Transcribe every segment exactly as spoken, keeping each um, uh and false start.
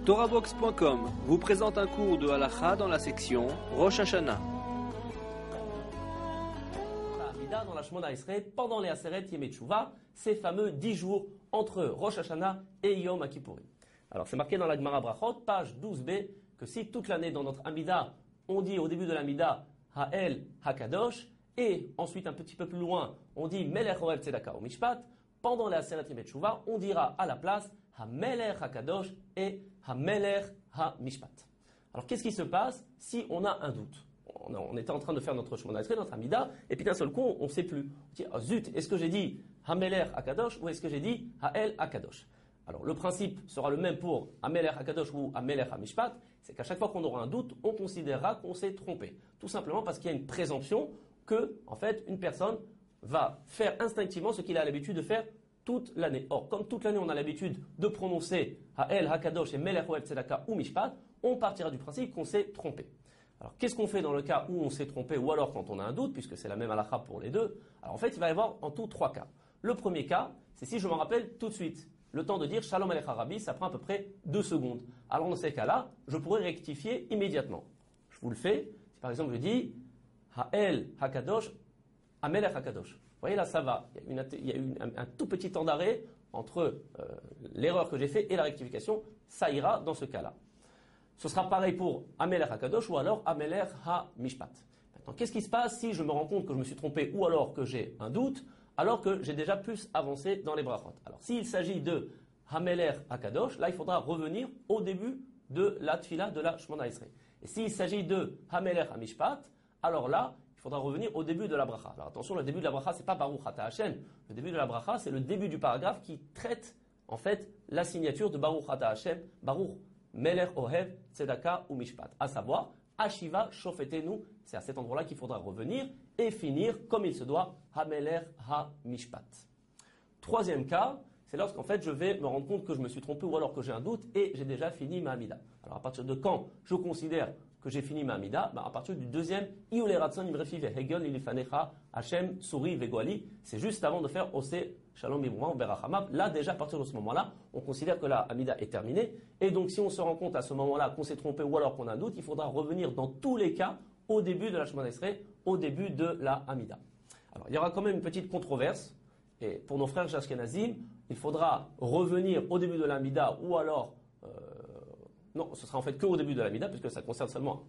Torahbox point com vous présente un cours de Halakha dans la section Rosh Hashanah. Dans la Shemona Esrei, pendant les Aseret Yemei Teshuvah, ces fameux dix jours entre Rosh Hashanah et Yom Kippourim. Alors c'est marqué dans la Gemara Brachot, page douze b, que si toute l'année dans notre Amida, on dit au début de l'Amida Ha'el Hakadosh, et ensuite un petit peu plus loin, on dit Melech Ohev Tzedaka u'Mishpat, pendant les Aseret Yemei Teshuvah, on dira à la place HaMelech Hakadosh et HaMelech HaMishpat. Alors qu'est-ce qui se passe si on a un doute? On, on était en train de faire notre Shemona Esrei, notre Amida, et puis d'un seul coup, on ne sait plus. On dit, oh, zut, est-ce que j'ai dit HaMelech Hakadosh ou est-ce que j'ai dit Ha'el Hakadosh? Alors le principe sera le même pour HaMelech Hakadosh ou HaMelech HaMishpat, c'est qu'à chaque fois qu'on aura un doute, on considérera qu'on s'est trompé. Tout simplement parce qu'il y a une présomption que, en fait, une personne va faire instinctivement ce qu'il a l'habitude de faire toute l'année. Or, comme toute l'année on a l'habitude de prononcer Ha'el Hakadosh et Melech Ohev Tzedaka ou Mishpat, on partira du principe qu'on s'est trompé. Alors, qu'est-ce qu'on fait dans le cas où on s'est trompé ou alors quand on a un doute, puisque c'est la même halakha pour les deux? Alors, en fait, il va y avoir en tout trois cas. Le premier cas, c'est si je m'en rappelle tout de suite. Le temps de dire Shalom Alecha Rabbi, ça prend à peu près deux secondes. Alors, dans ces cas-là, je pourrais rectifier immédiatement. Je vous le fais. Si par exemple je dis Ha'el Hakadosh, HaMelech Hakadosh. Vous voyez, là, ça va. Il y a, une, il y a une, un, un tout petit temps d'arrêt entre euh, l'erreur que j'ai faite et la rectification. Ça ira dans ce cas-là. Ce sera pareil pour HaMelech HaKadosh ou alors HaMelech HaMishpat. Maintenant, qu'est-ce qui se passe si je me rends compte que je me suis trompé ou alors que j'ai un doute, alors que j'ai déjà plus avancé dans les brachot? Alors, s'il s'agit de HaMelech HaKadosh, là, il faudra revenir au début de la tfila de la Shemona Esrei. Et s'il s'agit de HaMelech HaMishpat, alors là, il faudra revenir au début de la bracha. Alors attention, le début de la bracha, c'est pas Baruch Ata Hashem. Le début de la bracha, c'est le début du paragraphe qui traite, en fait, la signature de Baruch Ata Hashem, Baruch Melech Ohev Tzedaka ou Mishpat, à savoir Ashiva Shofetenu. C'est à cet endroit-là qu'il faudra revenir et finir comme il se doit HaMelech HaMishpat. Troisième cas, c'est lorsqu'en fait je vais me rendre compte que je me suis trompé ou alors que j'ai un doute et j'ai déjà fini ma Amida. Alors à partir de quand je considère que j'ai fini ma Amida? Ben, à partir du deuxième Iule Ratson Imrefi Vehegel Ilifanecha Hashem Suri Vegoali. C'est juste avant de faire Ose Shalom Ibouan Berachamab. Là déjà à partir de ce moment-là, on considère que la Amida est terminée. Et donc si on se rend compte à ce moment-là qu'on s'est trompé ou alors qu'on a un doute, il faudra revenir dans tous les cas au début de la Shemona Esrei, au début de la Amida. Alors il y aura quand même une petite controverse. Et pour nos frères Ashkenazim, il faudra revenir au début de l'Amida ou alors, euh, non, ce sera en fait que au début de l'Amida, puisque ça concerne seulement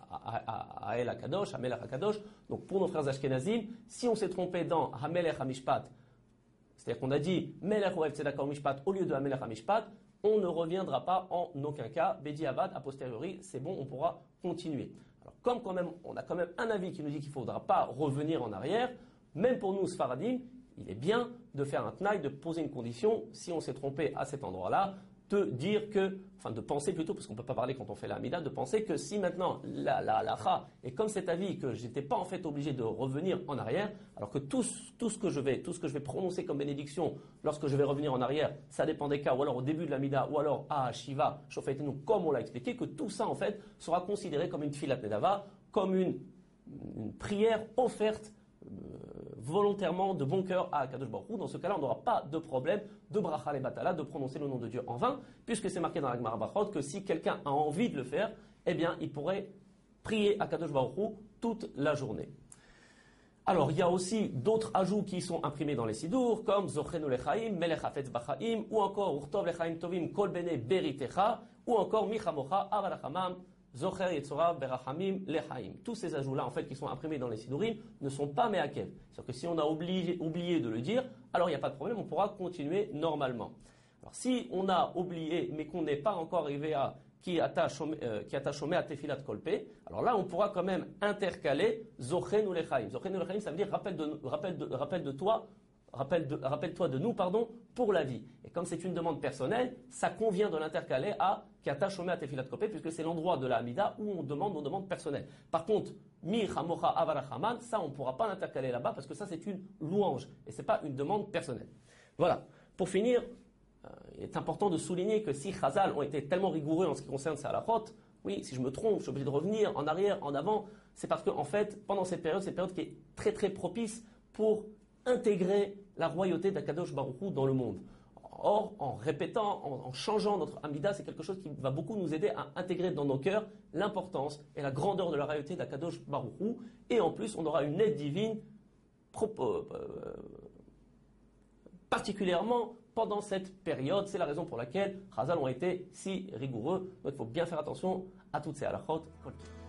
Ha'el Hakadosh, HaMelech Hakadosh. Donc pour nos frères Ashkenazim, si on s'est trompé dans HaMelech HaMishpat, c'est-à-dire qu'on a dit Melech Ohev Tzedaka u'Mishpat au lieu de HaMelech HaMishpat, on ne reviendra pas en aucun cas. Bedi Abad, a posteriori, c'est bon, on pourra continuer. Alors comme quand même, on a quand même un avis qui nous dit qu'il ne faudra pas revenir en arrière, même pour nous, Sfaradim, il est bien de faire un tnaï, de poser une condition, si on s'est trompé à cet endroit-là, de dire que, enfin de penser plutôt, parce qu'on ne peut pas parler quand on fait la Hamida, de penser que si maintenant la la halakha est comme cet avis, que j'étais pas en fait obligé de revenir en arrière, alors que tout, tout ce que je vais, tout ce que je vais prononcer comme bénédiction, lorsque je vais revenir en arrière, ça dépend des cas, ou alors au début de la Hamida, ou alors à Shiva, Shofetenu, comme on l'a expliqué, que tout ça en fait sera considéré comme une tfilat nedava, comme une, une prière offerte Euh, volontairement, de bon cœur à Kadosh Baruch Hu. Dans ce cas-là, on n'aura pas de problème de bracha le batala, de prononcer le nom de Dieu en vain, puisque c'est marqué dans la Gemara Brachot que si quelqu'un a envie de le faire, eh bien, il pourrait prier à Kadosh Baruch Hu toute la journée. Alors, il y a aussi d'autres ajouts qui sont imprimés dans les sidour, comme Zochenu lechaim, Melech hafetz bachaim, ou encore Urtov lechaim tovim kol bene beritecha, ou encore Michamocha avarachamam, Zocher Yetzora Berachamim Lechaim. Tous ces ajouts-là, en fait, qui sont imprimés dans les sidourim, ne sont pas me'akev. C'est-à-dire que si on a oublié, oublié de le dire, alors il n'y a pas de problème, on pourra continuer normalement. Alors si on a oublié, mais qu'on n'est pas encore arrivé à qui attache à Tefilat Kolpe, alors là on pourra quand même intercaler Zochenu Lechaim. Zochenu Lechaim, ça veut dire rappel de, rappel de, rappel de toi, Rappelle de, rappelle-toi de nous, pardon, pour la vie. Et comme c'est une demande personnelle, ça convient de l'intercaler à Kiata Shomé à Tefilat Kopé, puisque c'est l'endroit de la Hamida où on demande nos demandes personnelles. Par contre, Mi Chamocha Avarachaman, ça on ne pourra pas l'intercaler là-bas parce que ça c'est une louange et c'est pas une demande personnelle. Voilà. Pour finir, euh, il est important de souligner que si Chazal ont été tellement rigoureux en ce qui concerne sa halachot, oui, si je me trompe, je suis obligé de revenir en arrière, en avant, c'est parce que en fait, pendant cette période, c'est une période qui est très très propice pour intégrer la royauté d'Akadosh Baruch Hu dans le monde. Or, en répétant, en, en changeant notre Amida, c'est quelque chose qui va beaucoup nous aider à intégrer dans nos cœurs l'importance et la grandeur de la réalité d'Akadosh Baruch Hu. Et en plus, on aura une aide divine propos, euh, particulièrement pendant cette période. C'est la raison pour laquelle Chazal ont été si rigoureux. Donc il faut bien faire attention à toutes ces halachot.